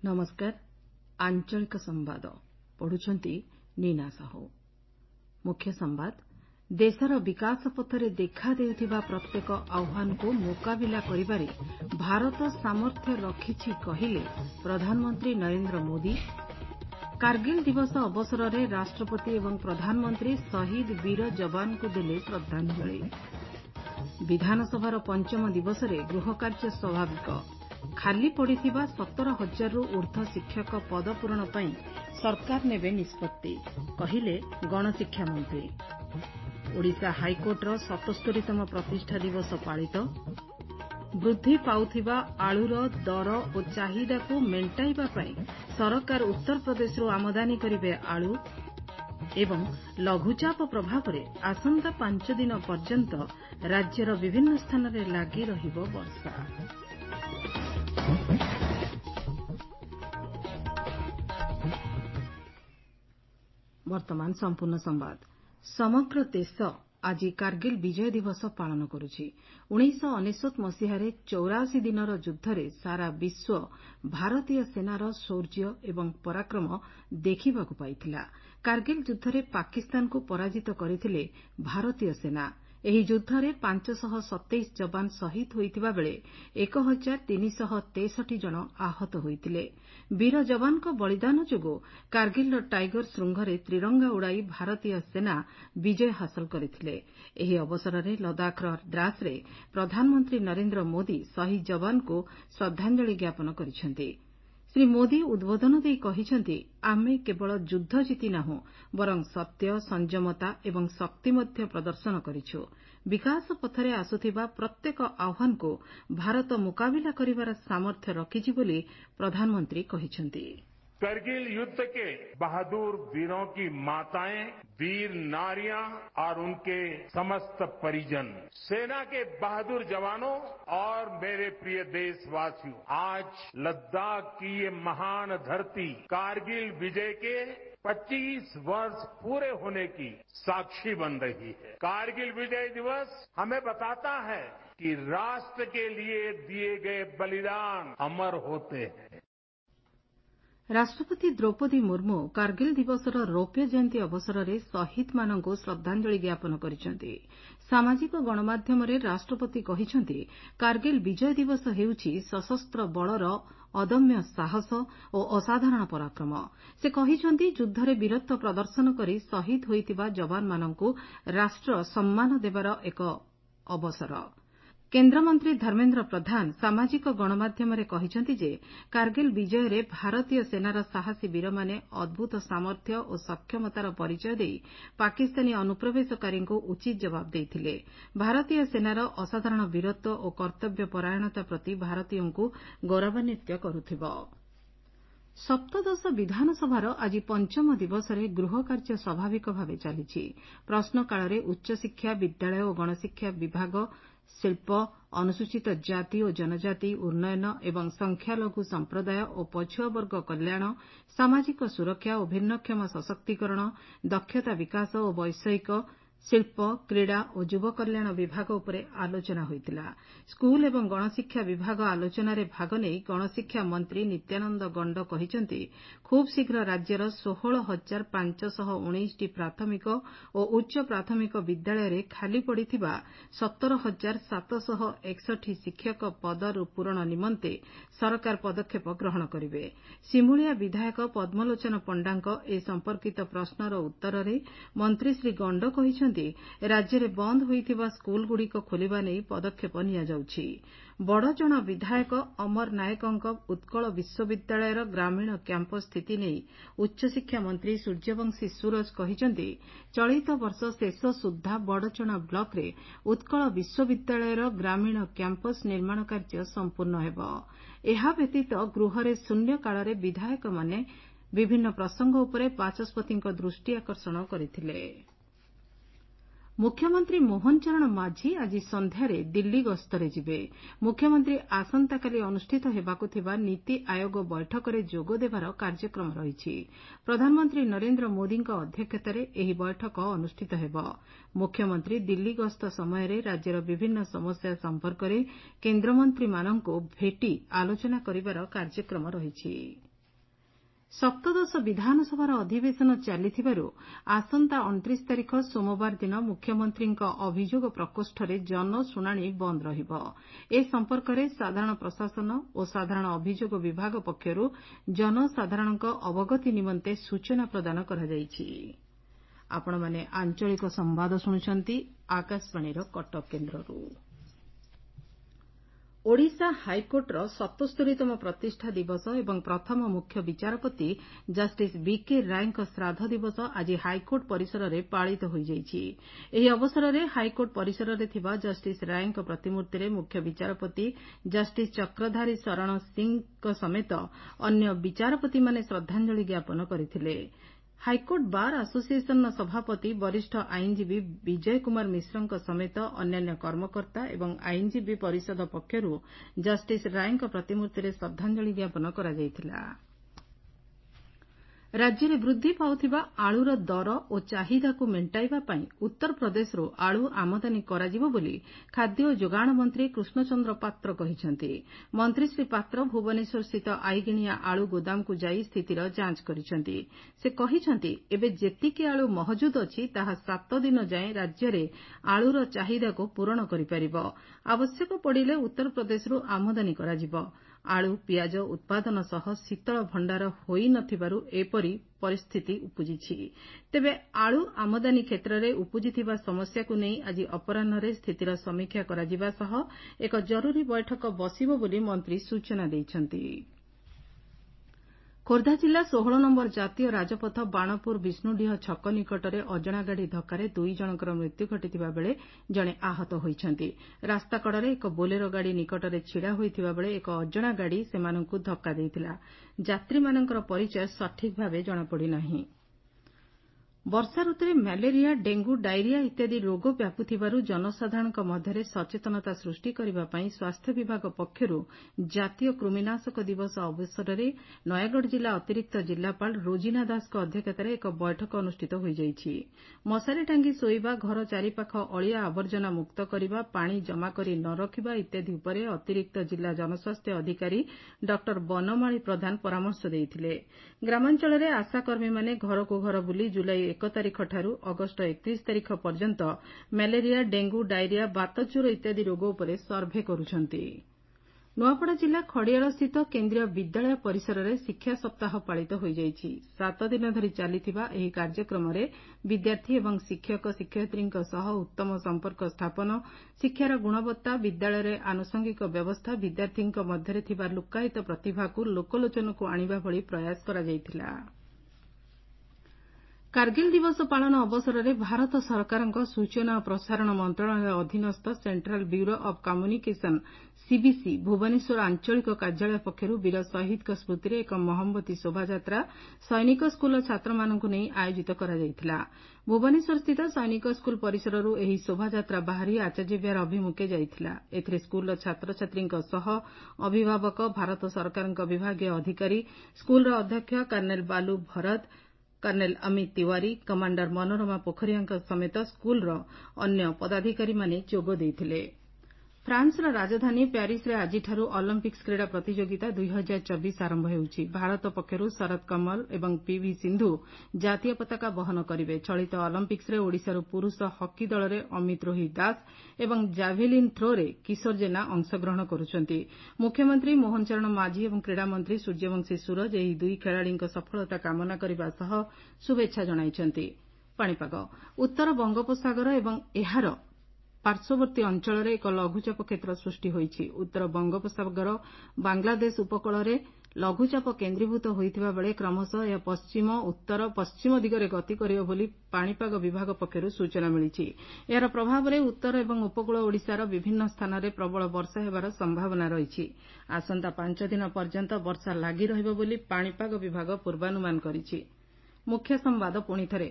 नमस्कार। आंचलिक संवाद पढ़ुछंती नीना साहू। मुख्य संवाद। देशर विकास पथरे देखा देउथिबा प्रत्येक आह्वान को मुकाबिला करिबारे भारत सामर्थ्य रखिछि कहिले प्रधानमंत्री नरेंद्र मोदी। कारगिल दिवस अवसर में राष्ट्रपति एवं प्रधानमंत्री शहीद वीर जवान को देले श्रद्धांजलि। विधानसभार पंचम दिवस में गृह कार्य स्वाभाविक। खाली पड़िथिबा 17,000 रु ऊर्ध्व शिक्षक पद पूरण पई सरकार नेबे निष्पत्ति कहिले गणशिक्षा मंत्री। ओडिशा हाईकोर्टर 77तम प्रतिष्ठा दिवस पालित। वृद्धि पाउथिबा आलूर दर और चाहिदा को मेंटाइबा पई सरकार उत्तर प्रदेश आमदानी करिवे आलू। एवं लघुचाप प्रभाव में आसंता 5 दिन पर्यंत राज्यर विभिन्न स्थान में लगी रहिबो वर्षा। वर्तमान संपूर्ण संवाद। समग्र देश आज कारगिल विजय दिवस पालन करुछि। 1999 मसीहारे 84 दिनर युद्धरे सारा विश्व भारतीय सेनार शौर्य एवं पराक्रम देखिबाकु पाइथिला। कारगिल युद्धरे पाकिस्तान को पराजित करथिले भारतीय सेना। एही युद्धरे 527 जवान शहीद होइतिबा बेले 1363 जन आहत होइतिले। वीर जवान को बलिदान जोगु कारगिल टाइगर श्रृंगरे त्रिरंगा उड़ाई भारतीय सेना विजय हासिल करथिले। एही अवसर में लद्दाखर द्रासरे प्रधानमंत्री नरेंद्र मोदी शहीद जवान को श्रद्धांजलि ज्ञापन करिसेंति। श्री मोदी उद्बोधन देई कहिसेंति, आमे केवल युद्ध जीति नाहु बरं सत्य, संयमता एवं शक्ति मध्य प्रदर्शन करिछु। विकास पथरे आसुथिबा प्रत्येक आह्वान को भारत मुकाबिला करिबार सामर्थ्य रखिछि बोली प्रधानमंत्री कहिसेंति। करगिल युद्ध के बहादुर वीरों की माताएं, वीर नारियां और उनके समस्त परिजन, सेना के बहादुर जवानों और मेरे प्रिय देशवासियों, आज लद्दाख की ये महान धरती कारगिल विजय के 25 वर्ष पूरे होने की साक्षी बन रही है। कारगिल विजय दिवस हमें बताता है कि राष्ट्र के लिए दिए गए बलिदान अमर होते हैं। राष्ट्रपति द्रौपदी मुर्मू कारगिल दिवसर रौप्य जयंती अवसर में शहीद मानक श्रद्धांजलि ज्ञापन करिसेंति। सामाजिक गणमाध्यम राष्ट्रपति कहिसेंति, कारगिल विजय दिवस हेउछि सशस्त्र बलर अदम्य साहस और असाधारण पराक्रम। से कहिसेंति, युद्धरे वीरत्व प्रदर्शन करी शहीद होइतिबा जवान मानकु राष्ट्र सम्मान देबार एक अवसर। केन्द्रमंत्री धर्मेन्द्र प्रधान सामाजिक गणमाध्यम कहिसेंति जे कारगिल विजय रे भारतीय सेनार साहसी वीरमाने अद्भुत सामर्थ्य और सक्षमतार परिचय देई पाकिस्तानी अनुप्रवेशकारी को उचित जवाब देइथिले। भारतीय सेनार असाधारण वीरत्व और कर्तव्य परायणता प्रति भारतीयों को गौरवान्वित करुथिबो। सप्तदश विधानसभार आज पंचम दिवस में गृह कार्य स्वाभाविक भाव चली। प्रश्नकाल उच्चशिक्षा, विद्यालय और गणशिक्षा विभाग, शिल्प, अनुसूचित जाति और जनजाति उन्नयन एवं संख्यालघु संप्रदाय और पछुआ वर्ग कल्याण, सामाजिक सुरक्षा और भिन्नक्षम सशक्तिकरण, दक्षता विकास और वैषयिक, शिल्प, क्रीड़ा और युव कल्याण विभाग उपरे आलोचना होइतिला। स्कूल एवं गणशिक्षा विभाग आलोचना रे भाग नै गणशिक्षा मंत्री नित्यानंद गंड कहिसेंति, खूब शीघ्र राज्यर 16,519 प्राथमिक और उच्च प्राथमिक विद्यालय रे खाली पड़िथिबा 17,761 शिक्षक पद पूरण निमंते सरकार पदक्षेप ग्रहण करिवे। सिमुलिया विधायक पद्मलोचन पंडांक ए संपर्कित प्रश्नर उत्तर रे मंत्री श्री गंड कहिसेंति, राज्य में बंद होइथिबा स्कूलगुड़िक खोलिबा नै पदक्षेप निया जाउछि। बड़जण विधायक अमर नायकଙ୍କ उत्कल विश्वविद्यालयर ग्रामीण कैंपस स्थिति नै उच्चशिक्षा मंत्री सूर्यवंशी सूरज कहिसेंति, चलित वर्ष शेष सुद्धा बड़चणा ब्लॉक रे उत्कल विश्वविद्यालयर ग्रामीण कैंपस निर्माण कार्य संपूर्ण हेब। एहा व्यतीत गृहरे शून्य काल विधायक माने विभिन्न प्रसंग उपरे बाचस्पतिଙ୍କ दृष्टि आकर्षण करथिले। मुख्यमंत्री मोहन चरण माझी आज संध्यारे दिल्ली गस्तरे जिबे। मुख्यमंत्री आसंताकाली अनुष्ठित हेबाकु थिबा नीति आयोग बैठकरे जोग देबार कार्यक्रम रहिछि। प्रधानमंत्री नरेंद्र मोदीଙ୍କ अध्यक्षतारे एही बैठक अनुष्ठित हेब। मुख्यमंत्री दिल्ली गस्त समय राज्यर विभिन्न समस्या संपर्करे केन्द्रमंत्रीमानଙ୍କୁ भेटी आलोचना करिबार कार्यक्रम रहिछि। ସପ୍ତଦଶ ବିଧାନସଭାର ଅଧିବେଶନ ଚାଲିଥିବାରୁ ଆସନ୍ତା 29 ତାରିଖ ସୋମବାର ଦିନ ମୁଖ୍ୟମନ୍ତ୍ରୀଙ୍କ ଅଭିଯୋଗ ପ୍ରକୋଷ୍ଠରେ ଜନଶୁଣାଣି ବନ୍ଦ ରହିବ। ଏ ସମ୍ପର୍କରେ ସାଧାରଣ ପ୍ରଶାସନ ଓ ସାଧାରଣ ଅଭିଯୋଗ ବିଭାଗ ପକ୍ଷରୁ ଜନସାଧାରଣଙ୍କ ଅବଗତି ନିମନ୍ତେ ସୂଚନା ପ୍ରଦାନ କରାଯାଇଛି। ଆପଣମାନେ ଆଞ୍ଚଳିକ ସମ୍ବାଦ ଶୁଣୁଛନ୍ତି ଆକାଶବାଣୀର କଟକ କେନ୍ଦ୍ରରୁ। ଓଡ଼ିଶା ହାଇକୋର୍ଟର 77ତମ ପ୍ରତିଷ୍ଠା ଦିବସ ଏବଂ ପ୍ରଥମ ମୁଖ୍ୟ ବିଚାରପତି ଜଷ୍ଟିସ୍ ବିକେ ରାୟଙ୍କ ଶ୍ରାଦ୍ଧ ଦିବସ ଆଜି ହାଇକୋର୍ଟ ପରିସରରେ ପାଳିତ ହୋଇଯାଇଛି। ଏହି ଅବସରରେ ହାଇକୋର୍ଟ ପରିସରରେ ଥିବା ଜଷ୍ଟିସ୍ ରାୟଙ୍କ ପ୍ରତିମୂର୍ତ୍ତିରେ ମୁଖ୍ୟ ବିଚାରପତି ଜଷ୍ଟିସ୍ ଚକ୍ରଧାରୀ ଶରଣ ସିଂଙ୍କ ସମେତ ଅନ୍ୟ ବିଚାରପତିମାନେ ଶ୍ରଦ୍ଧାଞ୍ଜଳି ଜ୍ଞାପନ କରିଥିଲେ। ହାଇକୋର୍ଟ ବାର୍ ଆସୋସିଏସନ୍ର ସଭାପତି ବରିଷ୍ଠ ଆଇନଜୀବୀ ବିଜୟ କୁମାର ମିଶ୍ରଙ୍କ ସମେତ ଅନ୍ୟାନ୍ୟ କର୍ମକର୍ତ୍ତା ଏବଂ ଆଇନଜୀବୀ ପରିଷଦ ପକ୍ଷରୁ ଜଷ୍ଟିସ୍ ରାୟଙ୍କ ପ୍ରତିମୂର୍ତ୍ତିରେ ଶ୍ରଦ୍ଧାଞ୍ଜଳି ଜ୍ଞାପନ କରାଯାଇଥିଲା। ରାଜ୍ୟରେ ବୃଦ୍ଧି ପାଉଥିବା ଆଳୁର ଦର ଓ ଚାହିଦାକୁ ମେଣ୍ଟାଇବା ପାଇଁ ଉତ୍ତରପ୍ରଦେଶରୁ ଆଳୁ ଆମଦାନୀ କରାଯିବ ବୋଲି ଖାଦ୍ୟ ଓ ଯୋଗାଣ ମନ୍ତ୍ରୀ କୃଷ୍ଣଚନ୍ଦ୍ର ପାତ୍ର କହିଛନ୍ତି। ମନ୍ତ୍ରୀ ଶ୍ରୀ ପାତ୍ର ଭୁବନେଶ୍ୱରସ୍ଥିତ ଆଇଗିଣିଆ ଆଳୁ ଗୋଦାମକୁ ଯାଇ ସ୍ଥିତିର ଯାଞ୍ଚ କରିଛନ୍ତି। ସେ କହିଛନ୍ତି, ଏବେ ଯେତିକି ଆଳୁ ମହଜୁଦ ଅଛି ତାହା 7 ଦିନ ଯାଏଁ ରାଜ୍ୟରେ ଆଳୁର ଚାହିଦାକୁ ପୂରଣ କରିପାରିବ। ଆବଶ୍ୟକ ପଡ଼ିଲେ ଉତ୍ତରପ୍ରଦେଶରୁ ଆମଦାନୀ କରାଯିବ। ଆଳୁ, ପିଆଜ ଉତ୍ପାଦନ ସହ ଶୀତଳ ଭଣ୍ଡାର ହୋଇ ନ ଥିବାରୁ ଏପରି ପରିସ୍ଥିତି ଉପୁଜିଛି। ତେବେ ଆଳୁ ଆମଦାନୀ କ୍ଷେତ୍ରରେ ଉପୁଜିଥିବା ସମସ୍ୟାକୁ ନେଇ ଆଜି ଅପରାହ୍ନରେ ସ୍ଥିତିର ସମୀକ୍ଷା କରାଯିବା ସହ ଏକ ଜରୁରୀ ବୈଠକ ବସିବ ବୋଲି ମନ୍ତ୍ରୀ ସୂଚନା ଦେଇଛନ୍ତି। ଖୋର୍ଦ୍ଧା ଜିଲ୍ଲା 16 ନମ୍ବର ଜାତୀୟ ରାଜପଥ ବାଣପୁର ବିଷ୍ଣୁଡିହ ଛକ ନିକଟରେ ଅଜଣା ଗାଡ଼ି ଧକ୍କାରେ 2 ଜଣଙ୍କର ମୃତ୍ୟୁ ଘଟିଥିବା ବେଳେ ଜଣେ ଆହତ ହୋଇଛନ୍ତି। ରାସ୍ତାକଡ଼ରେ ଏକ ବୋଲେରୋ ଗାଡ଼ି ନିକଟରେ ଛିଡ଼ା ହୋଇଥିବା ବେଳେ ଏକ ଅଜଣା ଗାଡ଼ି ସେମାନଙ୍କୁ ଧକ୍କା ଦେଇଥିଲା। ଯାତ୍ରୀମାନଙ୍କର ପରିଚୟ ସଠିକ୍ ଭାବେ ଜଣାପଡ଼ିନାହିଁ। ବର୍ଷା ଋତୁରେ ମ୍ୟାଲେରିଆ, ଡେଙ୍ଗୁ, ଡାଇରିଆ ଇତ୍ୟାଦି ରୋଗ ବ୍ୟାପୁଥିବାରୁ ଜନସାଧାରଣଙ୍କ ମଧ୍ୟରେ ସଚେତନତା ସୃଷ୍ଟି କରିବା ପାଇଁ ସ୍ୱାସ୍ଥ୍ୟ ବିଭାଗ ପକ୍ଷରୁ ଜାତୀୟ କୃମିନାଶକ ଦିବସ ଅବସରରେ ନୟାଗଡ଼ ଜିଲ୍ଲା ଅତିରିକ୍ତ ଜିଲ୍ଲାପାଳ ରୋଜିନା ଦାସଙ୍କ ଅଧ୍ୟକ୍ଷତାରେ ଏକ ବୈଠକ ଅନୁଷ୍ଠିତ ହୋଇଯାଇଛି। ମଶାରୀ ଟାଙ୍ଗି ଶୋଇବା, ଘର ଚାରିପାଖ ଅଳିଆ ଆବର୍ଜନା ମୁକ୍ତ କରିବା, ପାଣି ଜମା କରି ନ ରଖିବା ଇତ୍ୟାଦି ଉପରେ ଅତିରିକ୍ତ ଜିଲ୍ଲା ଜନସ୍ୱାସ୍ଥ୍ୟ ଅଧିକାରୀ ଡ ବନମାଳୀ ପ୍ରଧାନ ପରାମର୍ଶ ଦେଇଥିଲେ। ଗ୍ରାମାଞ୍ଚଳରେ ଆଶାକର୍ମୀମାନେ ଘରକୁ ଘର ବୁଲି ଜୁଲାଇ 1 ତାରିଖଠାରୁ ଅଗଷ୍ଟ 31 ତାରିଖ ପର୍ଯ୍ୟନ୍ତ ମ୍ୟାଲେରିଆ, ଡେଙ୍ଗୁ, ଡାଇରିଆ, ବାତଜ୍ୱର ଇତ୍ୟାଦି ରୋଗ ଉପରେ ସର୍ଭେ କରୁଛନ୍ତି। ନୂଆପଡ଼ା ଜିଲ୍ଲା ଖଡ଼ିଆଳସ୍ଥିତ କେନ୍ଦ୍ରୀୟ ବିଦ୍ୟାଳୟ ପରିସରରେ ଶିକ୍ଷା ସପ୍ତାହ ପାଳିତ ହୋଇଯାଇଛି। 7 ଦିନ ଧରି ଚାଲିଥିବା ଏହି କାର୍ଯ୍ୟକ୍ରମରେ ବିଦ୍ୟାର୍ଥୀ ଏବଂ ଶିକ୍ଷକ ଶିକ୍ଷୟିତ୍ରୀଙ୍କ ସହ ଉତ୍ତମ ସମ୍ପର୍କ ସ୍ଥାପନ, ଶିକ୍ଷାର ଗୁଣବତ୍ତା, ବିଦ୍ୟାଳୟରେ ଆନୁଷଙ୍ଗିକ ବ୍ୟବସ୍ଥା, ବିଦ୍ୟାର୍ଥୀଙ୍କ ମଧ୍ୟରେ ଥିବା ଲୁକ୍କାୟିତ ପ୍ରତିଭାକୁ ଲୋକଲୋଚନକୁ ଆଣିବା ଭଳି ପ୍ରୟାସ କରାଯାଇଥିଲା। କାର୍ଗିଲ ଦିବସ ପାଳନ ଅବସରରେ ଭାରତ ସରକାରଙ୍କ ସୂଚନା ଓ ପ୍ରସାରଣ ମନ୍ତ୍ରଣାଳୟ ଅଧୀନସ୍ଥ central bureau of communication CBC Bhubaneswar ଆଞ୍ଚଳିକ କାର୍ଯ୍ୟାଳୟ ପକ୍ଷରୁ ବୀର ଶହୀଦଙ୍କ ସ୍ମୃତିରେ ଏକ ମହମବତୀ ଶୋଭାଯାତ୍ରା ସୈନିକ ସ୍କୁଲର ଛାତ୍ରମାନଙ୍କୁ ନେଇ ଆୟୋଜିତ କରାଯାଇଥିଲା। ଭୁବନେଶ୍ୱରସ୍ଥିତ ସୈନିକ ସ୍କୁଲ ପରିସରରୁ ଏହି ଶୋଭାଯାତ୍ରା ବାହାରି ଆଚାର୍ଯ୍ୟ ବିହାର ଅଭିମୁଖେ ଯାଇଥିଲା। ଏଥିରେ ସ୍କୁଲର ଛାତ୍ରଛାତ୍ରୀଙ୍କ ସହ ଅଭିଭାବକ, ଭାରତ ସରକାରଙ୍କ ବିଭାଗୀୟ ଅଧିକାରୀ, ସ୍କୁଲର ଅଧ୍ୟକ୍ଷ colonel Balu Bharat, colonel Amit Tiwari, commander Manorama ପୋଖରିଆଙ୍କ ସମେତ ସ୍କୁଲର ଅନ୍ୟ ପଦାଧିକାରୀମାନେ ଯୋଗ ଦେଇଥିଲେ। ଫ୍ରାନ୍ସର ରାଜଧାନୀ ପ୍ୟାରିସ୍ରେ ଆଜିଠାରୁ ଅଲମ୍ପିକ୍ସ କ୍ରୀଡ଼ା ପ୍ରତିଯୋଗିତା 2024 ଆରମ୍ଭ ହେଉଛି। ଭାରତ ପକ୍ଷରୁ ଶରତ କମଲ ଏବଂ ପିଭି ସିନ୍ଧୁ ଜାତୀୟ ପତାକା ବହନ କରିବେ। ଚଳିତ ଅଲମ୍ପିକ୍ସରେ ଓଡ଼ିଶାରୁ ପୁରୁଷ ହକି ଦଳରେ ଅମିତ ରୋହିତ ଦାସ ଏବଂ ଜାଭେଲିନ୍ ଥ୍ରୋରେ କିଶୋର ଜେନା ଅଂଶଗ୍ରହଣ କରୁଛନ୍ତି। ମୁଖ୍ୟମନ୍ତ୍ରୀ ମୋହନ ଚରଣ ମାଝୀ ଏବଂ କ୍ରୀଡ଼ାମନ୍ତ୍ରୀ ସୂର୍ଯ୍ୟବଂଶୀ ସୁରଜ ଏହି ଦୁଇ ଖେଳାଳିଙ୍କ ସଫଳତା କାମନା କରିବା ସହ ଶୁଭେଚ୍ଛା ଜଣାଇଛନ୍ତି। ପାଣିପାଗ ଉତ୍ତର ବଙ୍ଗୋପସାଗର ଏବଂ ଏହାର ପାର୍ଶ୍ୱବର୍ତ୍ତୀ ଅଞ୍ଚଳରେ ଏକ ଲଘୁଚାପ କ୍ଷେତ୍ର ସୃଷ୍ଟି ହୋଇଛି। ଉତ୍ତର ବଙ୍ଗୋପସାଗର ବାଂଲାଦେଶ ଉପକୂଳରେ ଲଘୁଚାପ କେନ୍ଦ୍ରୀଭୂତ ହୋଇଥିବା ବେଳେ କ୍ରମଶଃ ଏହା ପଶ୍ଚିମ ଉତ୍ତର ପଶ୍ଚିମ ଦିଗରେ ଗତି କରିବ ବୋଲି ପାଣିପାଗ ବିଭାଗ ପକ୍ଷରୁ ସୂଚନା ମିଳିଛି। ଏହାର ପ୍ରଭାବରେ ଉତ୍ତର ଏବଂ ଉପକୂଳ ଓଡ଼ିଶାର ବିଭିନ୍ନ ସ୍ଥାନରେ ପ୍ରବଳ ବର୍ଷା ହେବାର ସମ୍ଭାବନା ରହିଛି। ଆସନ୍ତା 5 ଦିନ ପର୍ଯ୍ୟନ୍ତ ବର୍ଷା ଲାଗି ରହିବ ବୋଲି ପାଣିପାଗ ବିଭାଗ ପୂର୍ବାନୁମାନ କରିଛି। ମୁଖ୍ୟ ସମ୍ବାଦ ପୁଣିଥରେ।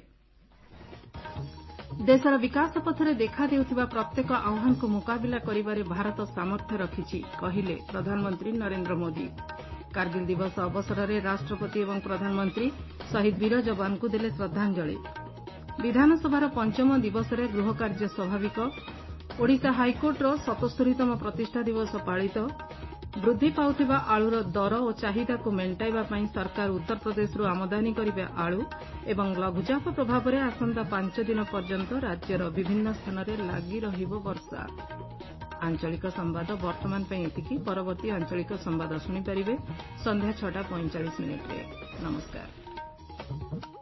ଦେଶର ବିକାଶ ପଥରେ ଦେଖାଦେଉଥିବା ପ୍ରତ୍ୟେକ ଆହ୍ୱାନକୁ ମୁକାବିଲା କରିବାରେ ଭାରତ ସାମର୍ଥ୍ୟ ରଖିଛି, କହିଲେ ପ୍ରଧାନମନ୍ତ୍ରୀ ନରେନ୍ଦ୍ର ମୋଦି। କାର୍ଗିଲ ଦିବସ ଅବସରରେ ରାଷ୍ଟ୍ରପତି ଏବଂ ପ୍ରଧାନମନ୍ତ୍ରୀ ଶହୀଦ ବୀର ଯବାନଙ୍କୁ ଦେଲେ ଶ୍ରଦ୍ଧାଞ୍ଜଳି। ବିଧାନସଭାର 5ମ ଦିବସରେ ଗୃହ କାର୍ଯ୍ୟ ସ୍ୱାଭାବିକ। ଓଡ଼ିଶା ହାଇକୋର୍ଟର 77ତମ ପ୍ରତିଷ୍ଠା ଦିବସ ପାଳିତ। ବୃଦ୍ଧି ପାଉଥିବା ଆଳୁର ଦର ଓ ଚାହିଦାକୁ ମେଣ୍ଟାଇବା ପାଇଁ ସରକାର ଉତ୍ତରପ୍ରଦେଶରୁ ଆମଦାନୀ କରିବେ ଆଳୁ ଏବଂ ଲଘୁଚାପ ପ୍ରଭାବରେ ଆସନ୍ତା 5 ଦିନ ପର୍ଯ୍ୟନ୍ତ ରାଜ୍ୟର ବିଭିନ୍ନ ସ୍ଥାନରେ ଲାଗି ରହିବ ବର୍ଷା। ଆଞ୍ଚଳିକ ସମ୍ବାଦ ବର୍ତ୍ତମାନ ପାଇଁ ଏତିକି। ପରବର୍ତ୍ତୀ ଆଞ୍ଚଳିକ ସମ୍ବାଦ ଶୁଣିପାରିବେ ସନ୍ଧ୍ୟା 6:45 ମିନିଟ୍ରେ। ନମସ୍କାର।